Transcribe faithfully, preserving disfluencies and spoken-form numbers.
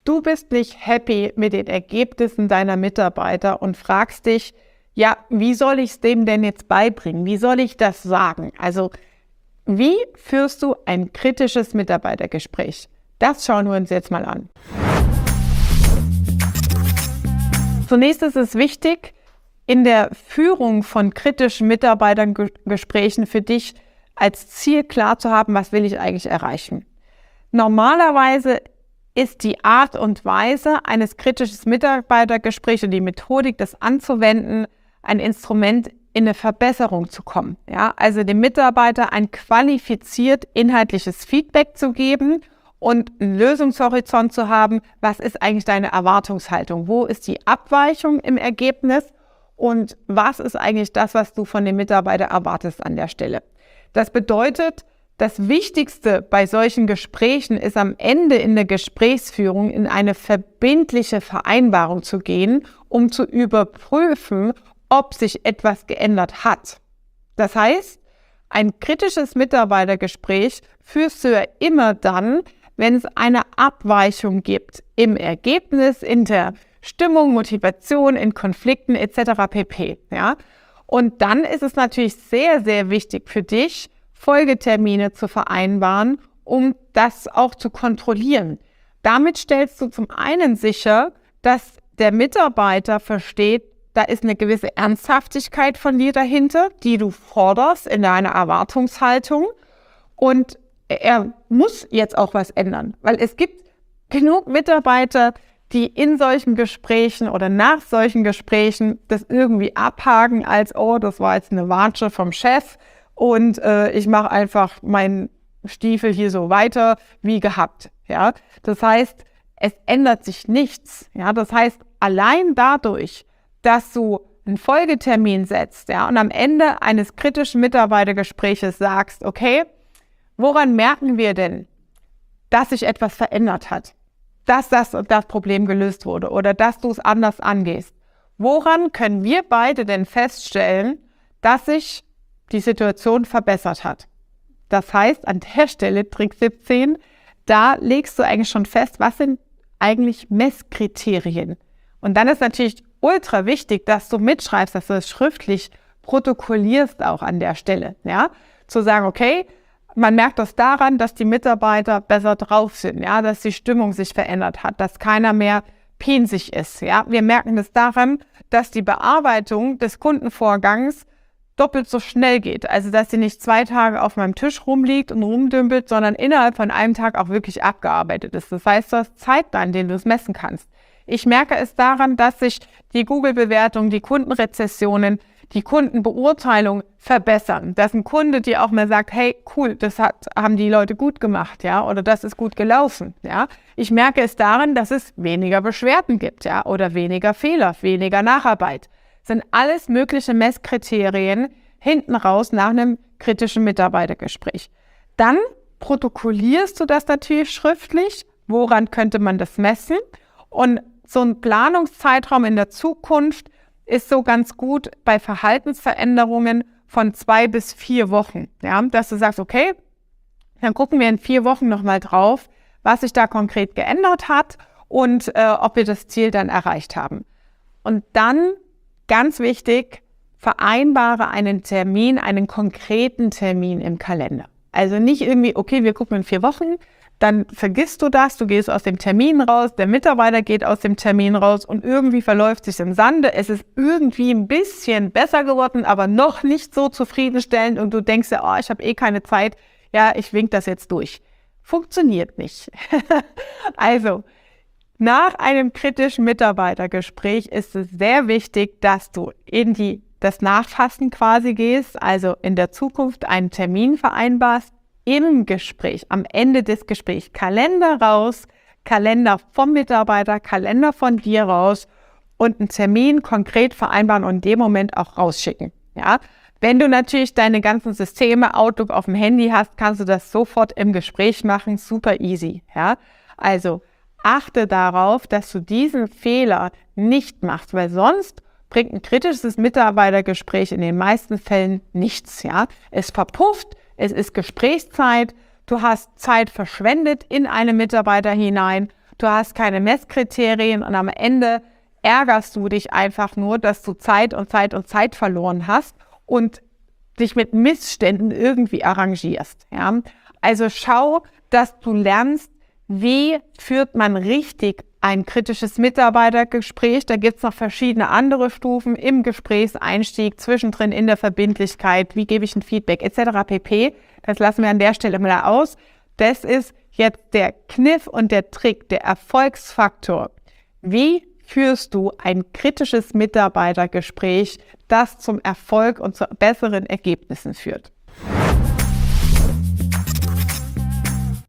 Du bist nicht happy mit den Ergebnissen deiner Mitarbeiter und fragst dich, ja, wie soll ich es dem denn jetzt beibringen? Wie soll ich das sagen? Also, wie führst du ein kritisches Mitarbeitergespräch? Das schauen wir uns jetzt mal an. Zunächst ist es wichtig, in der Führung von kritischen Mitarbeitergesprächen für dich als Ziel klar zu haben, was will ich eigentlich erreichen. Normalerweise ist die Art und Weise eines kritischen Mitarbeitergesprächs und die Methodik, das anzuwenden, ein Instrument, in eine Verbesserung zu kommen. Ja, also dem Mitarbeiter ein qualifiziert inhaltliches Feedback zu geben und einen Lösungshorizont zu haben, was ist eigentlich deine Erwartungshaltung? Wo ist die Abweichung im Ergebnis und was ist eigentlich das, was du von dem Mitarbeiter erwartest an der Stelle? Das bedeutet, das Wichtigste bei solchen Gesprächen ist am Ende in der Gesprächsführung in eine verbindliche Vereinbarung zu gehen, um zu überprüfen, ob sich etwas geändert hat. Das heißt, ein kritisches Mitarbeitergespräch führst du ja immer dann, wenn es eine Abweichung gibt im Ergebnis, in der Stimmung, Motivation, in Konflikten et cetera pp. Ja? Und dann ist es natürlich sehr, sehr wichtig für dich, Folgetermine zu vereinbaren, um das auch zu kontrollieren. Damit stellst du zum einen sicher, dass der Mitarbeiter versteht, da ist eine gewisse Ernsthaftigkeit von dir dahinter, die du forderst in deiner Erwartungshaltung und er muss jetzt auch was ändern, weil es gibt genug Mitarbeiter, die in solchen Gesprächen oder nach solchen Gesprächen das irgendwie abhaken als, oh, das war jetzt eine Watsche vom Chef und äh, ich mache einfach meinen Stiefel hier so weiter wie gehabt. Ja, das heißt, es ändert sich nichts. Ja, das heißt, allein dadurch, dass du einen Folgetermin setzt, ja, und am Ende eines kritischen Mitarbeitergespräches sagst, okay, woran merken wir denn, dass sich etwas verändert hat, dass das und das Problem gelöst wurde oder dass du es anders angehst? Woran können wir beide denn feststellen, dass sich die Situation verbessert hat? Das heißt, an der Stelle, Trick siebzehn, da legst du eigentlich schon fest, was sind eigentlich Messkriterien? Und dann ist natürlich ultra wichtig, dass du mitschreibst, dass du es schriftlich protokollierst auch an der Stelle. Ja? Zu sagen, okay, man merkt das daran, dass die Mitarbeiter besser drauf sind, ja, dass die Stimmung sich verändert hat, dass keiner mehr pinsig ist. Ja? Wir merken das daran, dass die Bearbeitung des Kundenvorgangs doppelt so schnell geht. Also, dass sie nicht zwei Tage auf meinem Tisch rumliegt und rumdümpelt, sondern innerhalb von einem Tag auch wirklich abgearbeitet ist. Das heißt, du hast Zeitplan, den du es messen kannst. Ich merke es daran, dass sich die Google-Bewertung, die Kundenrezessionen, die Kundenbeurteilung verbessern. Dass ein Kunde dir auch mal sagt, hey, cool, das hat, haben die Leute gut gemacht, ja, oder das ist gut gelaufen, ja. Ich merke es daran, dass es weniger Beschwerden gibt, ja, oder weniger Fehler, weniger Nacharbeit. Das sind alles mögliche Messkriterien hinten raus nach einem kritischen Mitarbeitergespräch. Dann protokollierst du das natürlich schriftlich. Woran könnte man das messen? Und so ein Planungszeitraum in der Zukunft ist so ganz gut bei Verhaltensveränderungen von zwei bis vier Wochen. Ja, dass du sagst, okay, dann gucken wir in vier Wochen nochmal drauf, was sich da konkret geändert hat und äh, ob wir das Ziel dann erreicht haben. Und dann, ganz wichtig, vereinbare einen Termin, einen konkreten Termin im Kalender. Also nicht irgendwie, okay, wir gucken in vier Wochen, dann vergisst du das, du gehst aus dem Termin raus, der Mitarbeiter geht aus dem Termin raus und irgendwie verläuft sich im Sande. Es ist irgendwie ein bisschen besser geworden, aber noch nicht so zufriedenstellend und du denkst ja, oh, ich habe eh keine Zeit, ja, ich wink das jetzt durch. Funktioniert nicht. Also, nach einem kritischen Mitarbeitergespräch ist es sehr wichtig, dass du in die, das Nachfassen quasi gehst, also in der Zukunft einen Termin vereinbarst, im Gespräch, am Ende des Gesprächs, Kalender raus, Kalender vom Mitarbeiter, Kalender von dir raus und einen Termin konkret vereinbaren und in dem Moment auch rausschicken. Ja? Wenn du natürlich deine ganzen Systeme, Outlook auf dem Handy hast, kannst du das sofort im Gespräch machen, super easy. Ja? Also achte darauf, dass du diesen Fehler nicht machst, weil sonst bringt ein kritisches Mitarbeitergespräch in den meisten Fällen nichts. Ja? Es verpufft, es ist Gesprächszeit, du hast Zeit verschwendet in einen Mitarbeiter hinein, du hast keine Messkriterien und am Ende ärgerst du dich einfach nur, dass du Zeit und Zeit und Zeit verloren hast und dich mit Missständen irgendwie arrangierst. Ja? Also schau, dass du lernst, wie führt man richtig ein kritisches Mitarbeitergespräch. Da gibt es noch verschiedene andere Stufen im Gesprächseinstieg, zwischendrin in der Verbindlichkeit, wie gebe ich ein Feedback et cetera pp. Das lassen wir an der Stelle mal aus. Das ist jetzt der Kniff und der Trick, der Erfolgsfaktor. Wie führst du ein kritisches Mitarbeitergespräch, das zum Erfolg und zu besseren Ergebnissen führt?